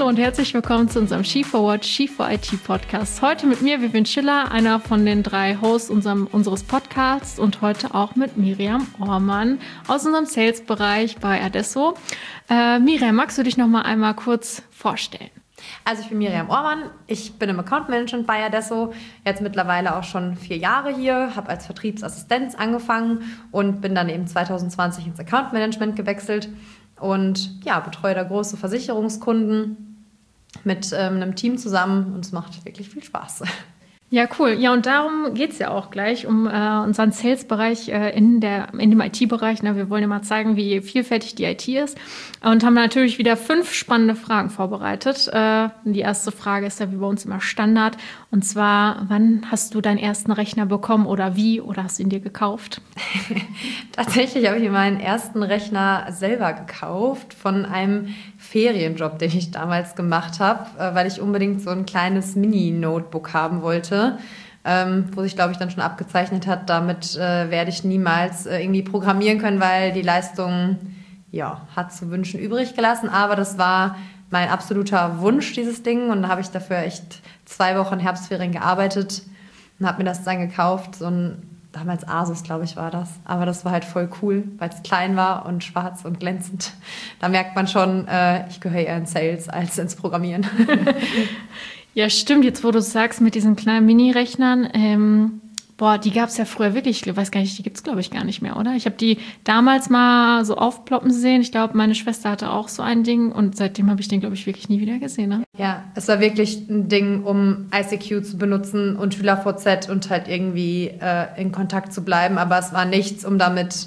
Hallo und herzlich willkommen zu unserem She4What, She4IT Podcast. Heute mit mir, Vivian Schiller, einer von den 3 Hosts unseres Podcasts und heute auch mit Miriam Ohrmann aus unserem Sales-Bereich bei Adesso. Miriam, magst du dich noch mal einmal kurz vorstellen? Also ich bin Miriam Ohrmann, ich bin im Account Management bei Adesso, jetzt mittlerweile auch schon 4 Jahre hier, habe als Vertriebsassistenz angefangen und bin dann eben 2020 ins Account Management gewechselt und ja, betreue da große Versicherungskunden mit einem Team zusammen und es macht wirklich viel Spaß. Ja, cool. Ja, und darum geht es ja auch gleich, um unseren Sales-Bereich in dem IT-Bereich. Wir wollen ja mal zeigen, wie vielfältig die IT ist und haben natürlich wieder 5 spannende Fragen vorbereitet. Die erste Frage ist ja wie bei uns immer Standard und zwar, wann hast du deinen ersten Rechner bekommen oder wie oder hast du ihn dir gekauft? Tatsächlich habe ich mir meinen ersten Rechner selber gekauft von einem Ferienjob, den ich damals gemacht habe, weil ich unbedingt so ein kleines Mini-Notebook haben wollte, wo sich, glaube ich, dann schon abgezeichnet hat, damit werde ich niemals irgendwie programmieren können, weil die Leistung hat zu wünschen übrig gelassen. Aber das war mein absoluter Wunsch, dieses Ding. Und da habe ich dafür echt 2 Wochen Herbstferien gearbeitet und habe mir das dann gekauft, so ein damals Asus, glaube ich, war das. Aber das war halt voll cool, weil es klein war und schwarz und glänzend. Da merkt man schon, ich gehöre eher in Sales als ins Programmieren. Ja, stimmt. Jetzt, wo du sagst, mit diesen kleinen Mini-Rechnern, die gab es ja früher wirklich, ich weiß gar nicht, die gibt es, glaube ich, gar nicht mehr, oder? Ich habe die damals mal so aufploppen sehen. Ich glaube, meine Schwester hatte auch so ein Ding und seitdem habe ich den, glaube ich, wirklich nie wieder gesehen. Ne? Ja, es war wirklich ein Ding, um ICQ zu benutzen und SchülerVZ und halt irgendwie in Kontakt zu bleiben. Aber es war nichts, um damit,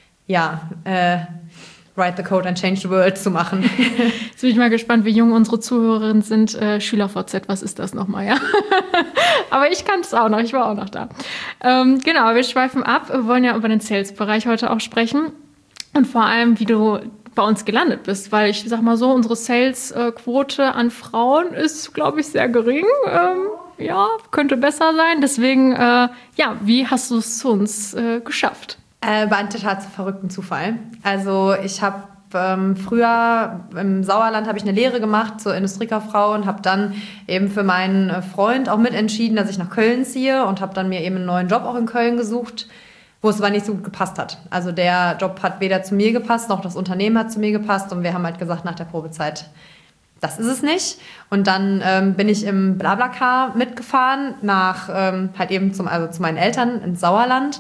Write the Code and Change the World zu machen. Jetzt bin ich mal gespannt, wie jung unsere Zuhörerinnen sind. SchülerVZ, was ist das nochmal, ja? Aber ich kannte es auch noch, ich war auch noch da. Genau, wir schweifen ab. Wir wollen ja über den Sales-Bereich heute auch sprechen. Und vor allem, wie du bei uns gelandet bist. Weil ich sag mal so, unsere Sales-Quote an Frauen ist, glaube ich, sehr gering. Könnte besser sein. Deswegen, wie hast du es zu uns geschafft? Bei einem total verrückten Zufall. Also ich habe früher im Sauerland habe ich eine Lehre gemacht zur Industriekauffrau und habe dann eben für meinen Freund auch mitentschieden, dass ich nach Köln ziehe und habe dann mir eben einen neuen Job auch in Köln gesucht, wo es aber nicht so gut gepasst hat. Also der Job hat weder zu mir gepasst, noch das Unternehmen hat zu mir gepasst und wir haben halt gesagt nach der Probezeit, das ist es nicht. Und dann bin ich im BlaBlaCar mitgefahren nach zu meinen Eltern ins Sauerland.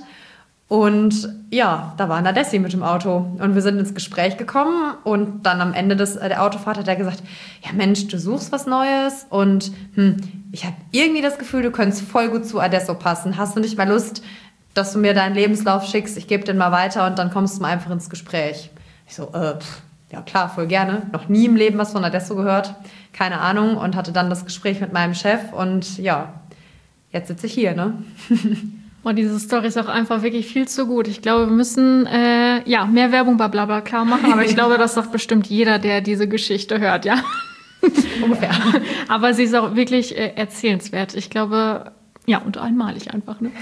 Und ja, da war ein Adessi mit dem Auto und wir sind ins Gespräch gekommen und dann am Ende der Autofahrt hat er gesagt, ja Mensch, du suchst was Neues und ich habe irgendwie das Gefühl, du könntest voll gut zu Adesso passen. Hast du nicht mal Lust, dass du mir deinen Lebenslauf schickst? Ich gebe den mal weiter und dann kommst du mal einfach ins Gespräch. Ich so, ja klar, voll gerne. Noch nie im Leben was von Adesso gehört. Keine Ahnung und hatte dann das Gespräch mit meinem Chef und ja, jetzt sitze ich hier, ne? Und diese Story ist auch einfach wirklich viel zu gut. Ich glaube, wir müssen mehr Werbung bei BlaBlaCar machen, aber ich glaube, das sagt bestimmt jeder, der diese Geschichte hört, ja. Ungefähr. Aber sie ist auch wirklich erzählenswert. Ich glaube, und einmalig einfach, ne?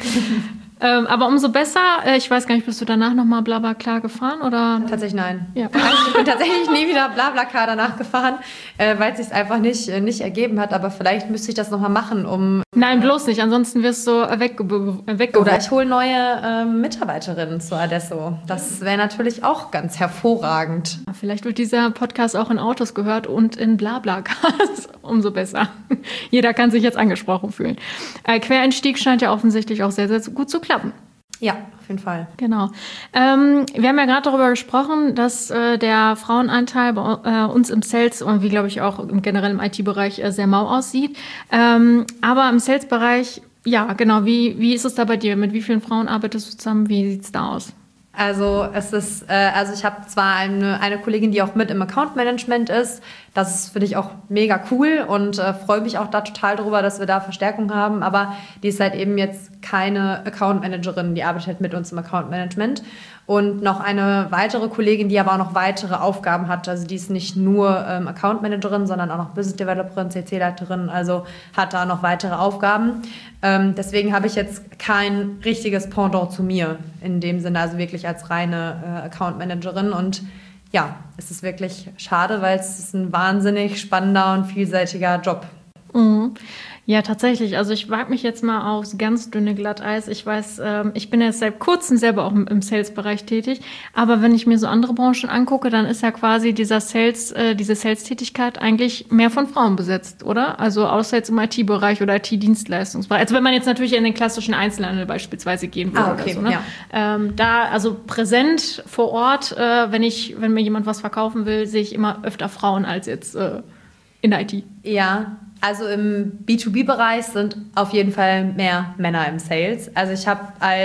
Aber umso besser, ich weiß gar nicht, bist du danach nochmal BlaBlaCar gefahren? Oder? Tatsächlich nein. Ja. Also ich bin tatsächlich nie wieder BlaBlaCar danach gefahren, weil es sich einfach nicht ergeben hat. Aber vielleicht müsste ich das nochmal machen, Nein, bloß nicht. Ansonsten wirst du weggeworfen. Oder ich hole neue Mitarbeiterinnen zu Adesso. Das wäre natürlich auch ganz hervorragend. Vielleicht wird dieser Podcast auch in Autos gehört und in BlaBlaCars. Umso besser. Jeder kann sich jetzt angesprochen fühlen. Quereinstieg scheint ja offensichtlich auch sehr, sehr gut zu klappen. Ja, auf jeden Fall. Genau. Wir haben ja gerade darüber gesprochen, dass der Frauenanteil bei uns im Sales und wie, glaube ich, auch generell im IT-Bereich sehr mau aussieht. Aber im Sales-Bereich, ja, genau, wie ist es da bei dir? Mit wie vielen Frauen arbeitest du zusammen? Wie sieht es da aus? Also ich habe zwar eine Kollegin, die auch mit im Account Management ist. Das finde ich auch mega cool und freue mich auch da total drüber, dass wir da Verstärkung haben. Aber die ist halt eben jetzt keine Account Managerin, die arbeitet halt mit uns im Account Management. Und noch eine weitere Kollegin, die aber auch noch weitere Aufgaben hat. Also die ist nicht nur Account Managerin, sondern auch noch Business Developerin, CC-Leiterin, also hat da noch weitere Aufgaben. Deswegen habe ich jetzt kein richtiges Pendant zu mir in dem Sinne, also wirklich als reine Account Managerin. Und ja, es ist wirklich schade, weil es ist ein wahnsinnig spannender und vielseitiger Job. Mhm. Ja, tatsächlich. Also ich wage mich jetzt mal aufs ganz dünne Glatteis. Ich weiß, ich bin jetzt seit kurzem selber auch im Sales-Bereich tätig. Aber wenn ich mir so andere Branchen angucke, dann ist ja quasi diese Sales-Tätigkeit eigentlich mehr von Frauen besetzt, oder? Also außer jetzt im IT-Bereich oder IT-Dienstleistungsbereich. Also wenn man jetzt natürlich in den klassischen Einzelhandel beispielsweise gehen würde okay, oder so, ne? Ja. Da, also präsent vor Ort, wenn mir jemand was verkaufen will, sehe ich immer öfter Frauen als jetzt in der IT. Ja, also im B2B-Bereich sind auf jeden Fall mehr Männer im Sales. Also ich habe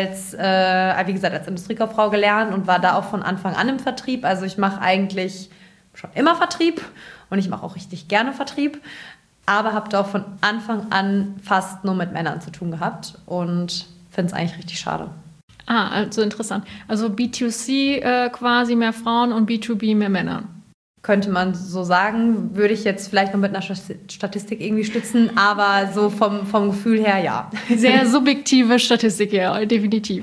wie gesagt, als Industriekauffrau gelernt und war da auch von Anfang an im Vertrieb. Also ich mache eigentlich schon immer Vertrieb und ich mache auch richtig gerne Vertrieb, aber habe da auch von Anfang an fast nur mit Männern zu tun gehabt und finde es eigentlich richtig schade. Ah, also interessant. Also B2C quasi mehr Frauen und B2B mehr Männer. Könnte man so sagen, würde ich jetzt vielleicht noch mit einer Statistik irgendwie stützen, aber so vom Gefühl her, ja. Sehr subjektive Statistik, ja, definitiv.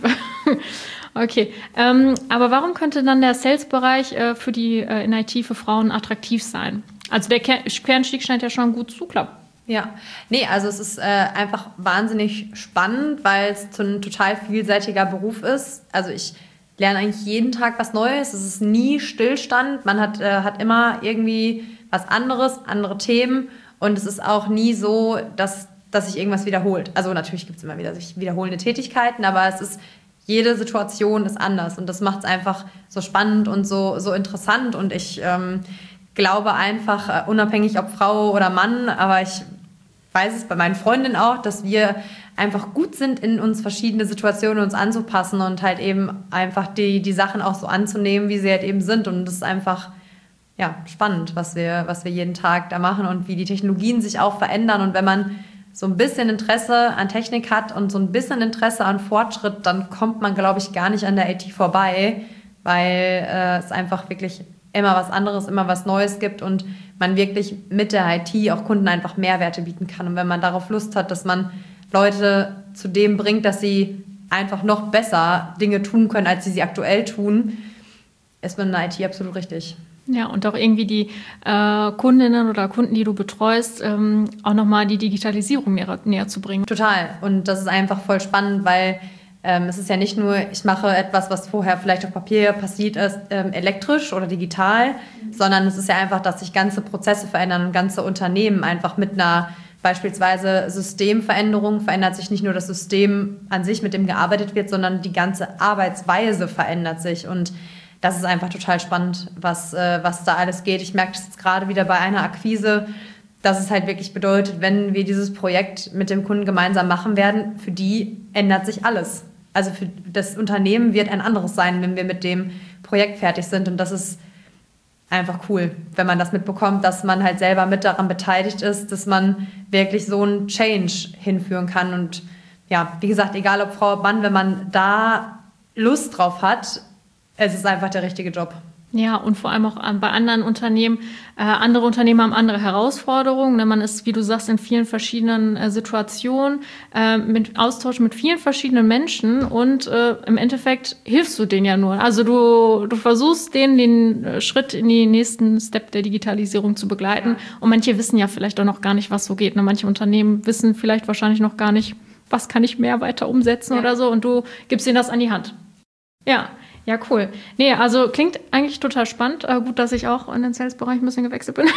Okay, aber warum könnte dann der Sales-Bereich in IT für Frauen attraktiv sein? Also der Quereinstieg scheint ja schon gut zu klappen. Ja, nee, also es ist einfach wahnsinnig spannend, weil es so ein total vielseitiger Beruf ist. Also ich lerne eigentlich jeden Tag was Neues. Es ist nie Stillstand. Man hat immer irgendwie was anderes, andere Themen. Und es ist auch nie so, dass sich irgendwas wiederholt. Also natürlich gibt es immer wieder sich wiederholende Tätigkeiten, aber jede Situation ist anders. Und das macht es einfach so spannend und so interessant. Und ich glaube einfach, unabhängig ob Frau oder Mann, aber ich weiß es bei meinen Freundinnen auch, dass wir einfach gut sind, in uns verschiedene Situationen uns anzupassen und halt eben einfach die Sachen auch so anzunehmen, wie sie halt eben sind. Und das ist einfach spannend, was wir jeden Tag da machen und wie die Technologien sich auch verändern. Und wenn man so ein bisschen Interesse an Technik hat und so ein bisschen Interesse an Fortschritt, dann kommt man, glaube ich, gar nicht an der IT vorbei, weil es einfach wirklich immer was anderes, immer was Neues gibt und man wirklich mit der IT auch Kunden einfach Mehrwerte bieten kann. Und wenn man darauf Lust hat, dass man Leute zu dem bringt, dass sie einfach noch besser Dinge tun können, als sie aktuell tun, ist man in der IT absolut richtig. Ja, und auch irgendwie die Kundinnen oder Kunden, die du betreust, auch nochmal die Digitalisierung näher zu bringen. Total. Und das ist einfach voll spannend, weil es ist ja nicht nur, ich mache etwas, was vorher vielleicht auf Papier passiert ist, elektrisch oder digital, sondern es ist ja einfach, dass sich ganze Prozesse verändern und ganze Unternehmen einfach mit einer beispielsweise Systemveränderung verändert sich nicht nur das System an sich, mit dem gearbeitet wird, sondern die ganze Arbeitsweise verändert sich. Und das ist einfach total spannend, was da alles geht. Ich merke das jetzt gerade wieder bei einer Akquise, dass es halt wirklich bedeutet, wenn wir dieses Projekt mit dem Kunden gemeinsam machen werden, für die ändert sich alles. Also für das Unternehmen wird ein anderes sein, wenn wir mit dem Projekt fertig sind. Und das ist einfach cool, wenn man das mitbekommt, dass man halt selber mit daran beteiligt ist, dass man wirklich so einen Change hinführen kann. Und ja, wie gesagt, egal ob Frau oder Mann, wenn man da Lust drauf hat, es ist einfach der richtige Job. Ja, und vor allem auch bei anderen Unternehmen. Andere Unternehmen haben andere Herausforderungen. Man ist, wie du sagst, in vielen verschiedenen Situationen, mit Austausch mit vielen verschiedenen Menschen und im Endeffekt hilfst du denen ja nur. Also du versuchst denen den Schritt in den nächsten Step der Digitalisierung zu begleiten. Ja. Und manche wissen ja vielleicht auch noch gar nicht, was so geht. Manche Unternehmen wissen vielleicht wahrscheinlich noch gar nicht, was kann ich mehr weiter umsetzen oder so. Und du gibst ihnen das an die Hand. Ja. Ja, cool. Nee, also klingt eigentlich total spannend. Gut, dass ich auch in den Sales-Bereich ein bisschen gewechselt bin.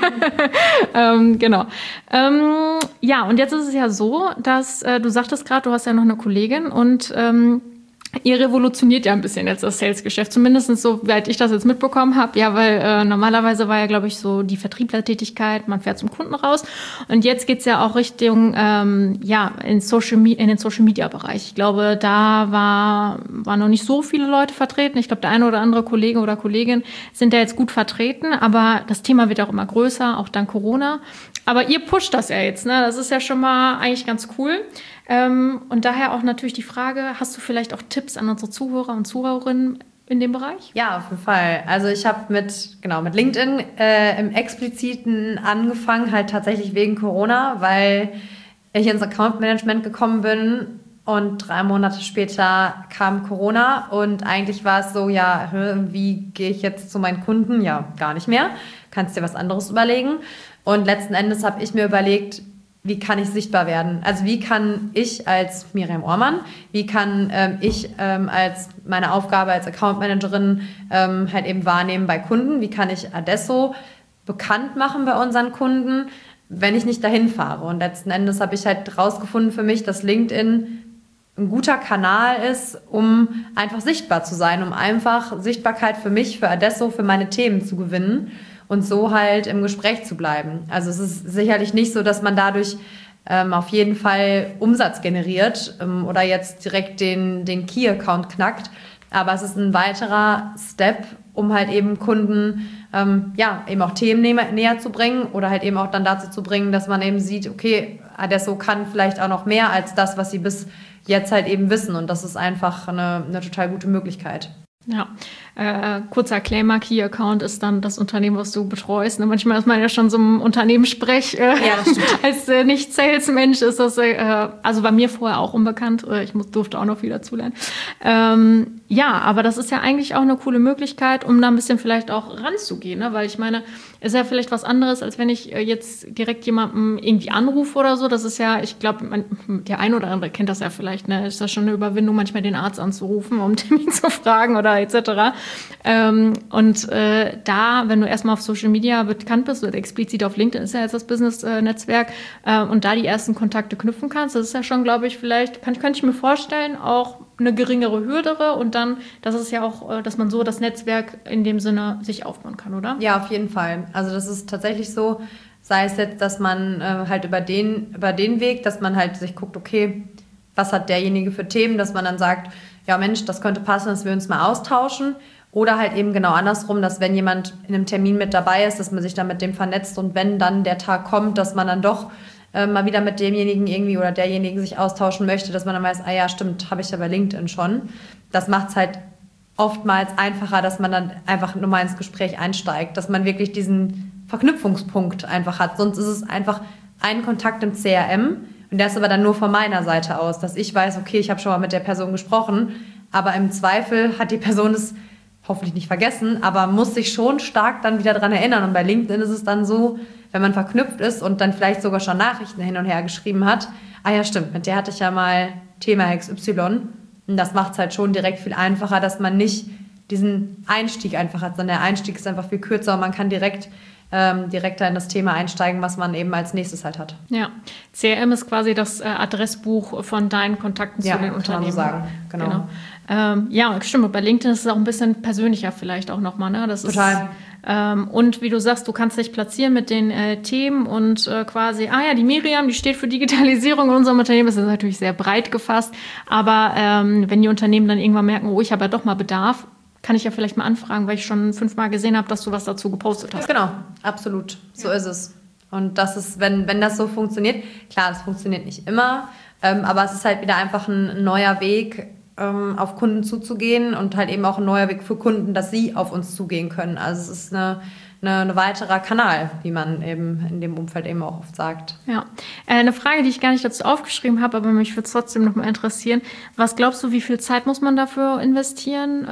Genau. Ja, und jetzt ist es ja so, dass du sagtest gerade, du hast ja noch eine Kollegin und ihr revolutioniert ja ein bisschen jetzt das Sales-Geschäft, zumindest so, weit ich das jetzt mitbekommen habe. Ja, weil normalerweise war ja, glaube ich, so die Vertrieblertätigkeit, man fährt zum Kunden raus. Und jetzt geht's ja auch Richtung, in den Social-Media-Bereich. Ich glaube, da waren noch nicht so viele Leute vertreten. Ich glaube, der eine oder andere Kollege oder Kollegin sind da jetzt gut vertreten. Aber das Thema wird auch immer größer, auch dank Corona. Aber ihr pusht das ja jetzt, ne? Das ist ja schon mal eigentlich ganz cool. Und daher auch natürlich die Frage, hast du vielleicht auch Tipps an unsere Zuhörer und Zuhörerinnen in dem Bereich? Ja, auf jeden Fall. Also ich habe mit LinkedIn im Expliziten angefangen, halt tatsächlich wegen Corona, weil ich ins Account Management gekommen bin Und 3 Monate später kam Corona und eigentlich war es so, ja, wie gehe ich jetzt zu meinen Kunden? Ja, gar nicht mehr. Kannst dir was anderes überlegen. Und letzten Endes habe ich mir überlegt, wie kann ich sichtbar werden? Also wie kann ich als Miriam Ohrmann, wie kann ich als meine Aufgabe als Account Managerin halt eben wahrnehmen bei Kunden? Wie kann ich Adesso bekannt machen bei unseren Kunden, wenn ich nicht dahin fahre? Und letzten Endes habe ich halt rausgefunden für mich, dass LinkedIn ein guter Kanal ist, um einfach sichtbar zu sein, um einfach Sichtbarkeit für mich, für Adesso, für meine Themen zu gewinnen und so halt im Gespräch zu bleiben. Also es ist sicherlich nicht so, dass man dadurch auf jeden Fall Umsatz generiert oder jetzt direkt den Key-Account knackt, aber es ist ein weiterer Step, um halt eben Kunden eben auch Themen näher zu bringen oder halt eben auch dann dazu zu bringen, dass man eben sieht, okay, Adesso kann vielleicht auch noch mehr als das, was sie bis jetzt halt eben wissen. Und das ist einfach eine total gute Möglichkeit. Ja, kurzer Claimer, Key-Account ist dann das Unternehmen, was du betreust. Ne? Manchmal ist man ja schon so im Unternehmenssprech. Als Nicht-Sales-Mensch ist das, also bei mir vorher auch unbekannt. Ich durfte auch noch viel dazulernen. Ja, aber das ist ja eigentlich auch eine coole Möglichkeit, um da ein bisschen vielleicht auch ranzugehen. Ne? Weil ich meine, ist ja vielleicht was anderes, als wenn ich jetzt direkt jemanden irgendwie anrufe oder so. Das ist ja, ich glaube, der ein oder andere kennt das ja vielleicht. Ne? Ist das schon eine Überwindung, manchmal den Arzt anzurufen, um einen Termin zu fragen oder etc. Da, wenn du erstmal auf Social Media bekannt bist oder explizit auf LinkedIn ist ja jetzt das Business-Netzwerk und da die ersten Kontakte knüpfen kannst, das ist ja schon, glaube ich, vielleicht, könnte ich mir vorstellen, auch eine geringere Hürde und dann, das ist ja auch, dass man so das Netzwerk in dem Sinne sich aufbauen kann, oder? Ja, auf jeden Fall. Also das ist tatsächlich so, sei es jetzt, dass man halt über den Weg, dass man halt sich guckt, okay, was hat derjenige für Themen, dass man dann sagt, ja Mensch, das könnte passen, dass wir uns mal austauschen. Oder halt eben genau andersrum, dass wenn jemand in einem Termin mit dabei ist, dass man sich dann mit dem vernetzt und wenn dann der Tag kommt, dass man dann doch mal wieder mit demjenigen irgendwie oder derjenigen sich austauschen möchte, dass man dann weiß, ah ja, stimmt, habe ich ja bei LinkedIn schon. Das macht es halt oftmals einfacher, dass man dann einfach nur mal ins Gespräch einsteigt, dass man wirklich diesen Verknüpfungspunkt einfach hat. Sonst ist es einfach ein Kontakt im CRM und der ist aber dann nur von meiner Seite aus, dass ich weiß, okay, ich habe schon mal mit der Person gesprochen, aber im Zweifel hat die Person es hoffentlich nicht vergessen, aber muss sich schon stark dann wieder dran erinnern. Und bei LinkedIn ist es dann so, wenn man verknüpft ist und dann vielleicht sogar schon Nachrichten hin und her geschrieben hat, ah ja, stimmt, mit der hatte ich ja mal Thema XY. Und das macht es halt schon direkt viel einfacher, dass man nicht diesen Einstieg einfach hat, sondern der Einstieg ist einfach viel kürzer und man kann direkter in das Thema einsteigen, was man eben als nächstes halt hat. Ja, CRM ist quasi das Adressbuch von deinen Kontakten zu den Unternehmen. Kann man so sagen, genau. Ja, stimmt. Bei LinkedIn ist es auch ein bisschen persönlicher vielleicht auch nochmal. Ne? Das total. Und wie du sagst, du kannst dich platzieren mit den Themen und quasi, die Miriam, die steht für Digitalisierung in unserem Unternehmen. Das ist natürlich sehr breit gefasst. Aber wenn die Unternehmen dann irgendwann merken, oh, ich habe ja doch mal Bedarf, kann ich ja vielleicht mal anfragen, weil ich schon 5-mal gesehen habe, dass du was dazu gepostet hast. Genau, absolut. So ist es. Und das ist, wenn das so funktioniert, klar, das funktioniert nicht immer, aber es ist halt wieder einfach ein neuer Weg, auf Kunden zuzugehen und halt eben auch ein neuer Weg für Kunden, dass sie auf uns zugehen können. Also es ist ein weiterer Kanal, wie man eben in dem Umfeld eben auch oft sagt. Ja, eine Frage, die ich gar nicht dazu aufgeschrieben habe, aber mich würde es trotzdem noch mal interessieren. Was glaubst du, wie viel Zeit muss man dafür investieren?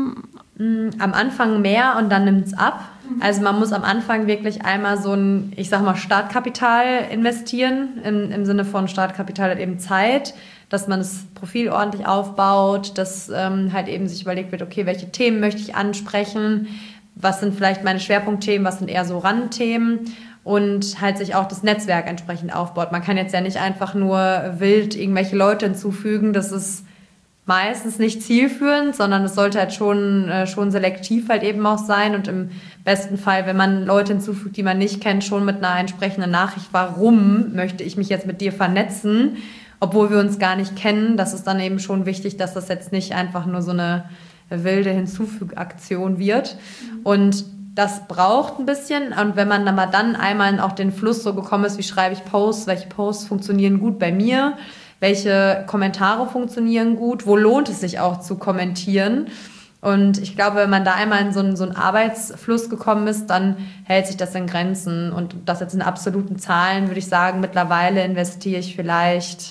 Am Anfang mehr und dann nimmt es ab. Also man muss am Anfang wirklich einmal so ein, ich sag mal, Startkapital investieren, im Sinne von Startkapital halt eben Zeit, dass man das Profil ordentlich aufbaut, dass halt eben sich überlegt wird, okay, welche Themen möchte ich ansprechen, was sind vielleicht meine Schwerpunktthemen, was sind eher so Randthemen und halt sich auch das Netzwerk entsprechend aufbaut. Man kann jetzt ja nicht einfach nur wild irgendwelche Leute hinzufügen, das ist meistens nicht zielführend, sondern es sollte halt schon selektiv halt eben auch sein und im besten Fall, wenn man Leute hinzufügt, die man nicht kennt, schon mit einer entsprechenden Nachricht, warum möchte ich mich jetzt mit dir vernetzen, obwohl wir uns gar nicht kennen. Das ist dann eben schon wichtig, dass das jetzt nicht einfach nur so eine wilde Hinzufügaktion wird. Und das braucht ein bisschen. Und wenn man aber dann einmal in auch den Fluss so gekommen ist, wie schreibe ich Posts, welche Posts funktionieren gut bei mir, welche Kommentare funktionieren gut, wo lohnt es sich auch zu kommentieren. Und ich glaube, wenn man da einmal in so einen Arbeitsfluss gekommen ist, dann hält sich das in Grenzen. Und das jetzt in absoluten Zahlen, würde ich sagen, mittlerweile investiere ich vielleicht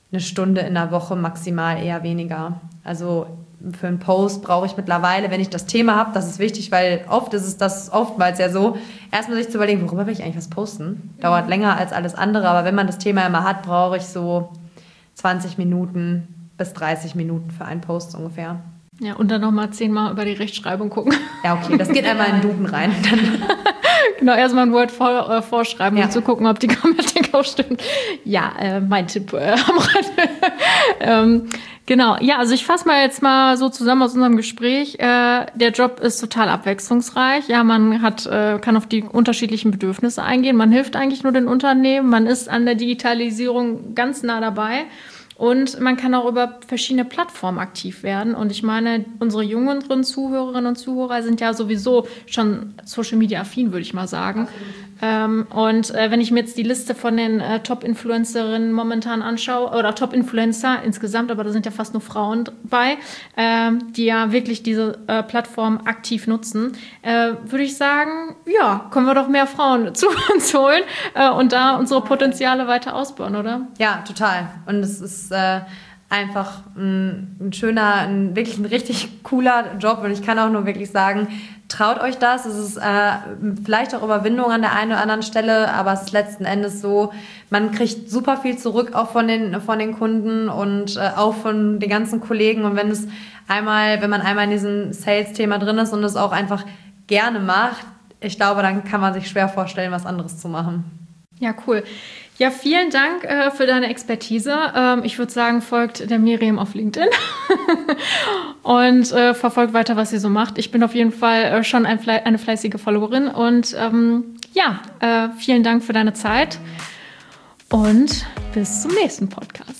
eine Stunde in der Woche maximal, eher weniger. Also für einen Post brauche ich mittlerweile, wenn ich das Thema habe, das ist wichtig, weil oftmals ja so, erstmal sich zu überlegen, worüber will ich eigentlich was posten? Dauert länger als alles andere, aber wenn man das Thema immer hat, brauche ich so 20 Minuten bis 30 Minuten für einen Post ungefähr. Ja, und dann nochmal 10-mal über die Rechtschreibung gucken. Ja, okay, das geht einmal in den Duden rein. Genau, erstmal ein Word vorschreiben, um zu gucken, ob die Grammatik auch stimmt. Ja, mein Tipp am Rande. Genau, ja, also ich fasse jetzt mal so zusammen aus unserem Gespräch. Der Job ist total abwechslungsreich. Ja, man kann auf die unterschiedlichen Bedürfnisse eingehen. Man hilft eigentlich nur den Unternehmen. Man ist an der Digitalisierung ganz nah dabei. Und man kann auch über verschiedene Plattformen aktiv werden. Und ich meine, unsere jüngeren Zuhörerinnen und Zuhörer sind ja sowieso schon Social-Media-affin, würde ich mal sagen. Und wenn ich mir jetzt die Liste von den Top-Influencerinnen momentan anschaue, oder Top-Influencer insgesamt, aber da sind ja fast nur Frauen bei, die ja wirklich diese Plattform aktiv nutzen, würde ich sagen, ja, können wir doch mehr Frauen zu uns holen und da unsere Potenziale weiter ausbauen, oder? Ja, total. Und es ist einfach ein schöner, wirklich ein richtig cooler Job. Und ich kann auch nur wirklich sagen, traut euch das. Es ist vielleicht auch Überwindung an der einen oder anderen Stelle, aber es ist letzten Endes so, man kriegt super viel zurück auch von den Kunden und auch von den ganzen Kollegen. Und wenn man einmal in diesem Sales-Thema drin ist und es auch einfach gerne macht, ich glaube, dann kann man sich schwer vorstellen, was anderes zu machen. Ja, cool. Ja, vielen Dank für deine Expertise. Ich würde sagen, folgt der Miriam auf LinkedIn und verfolgt weiter, was sie so macht. Ich bin auf jeden Fall schon eine fleißige Followerin und vielen Dank für deine Zeit und bis zum nächsten Podcast.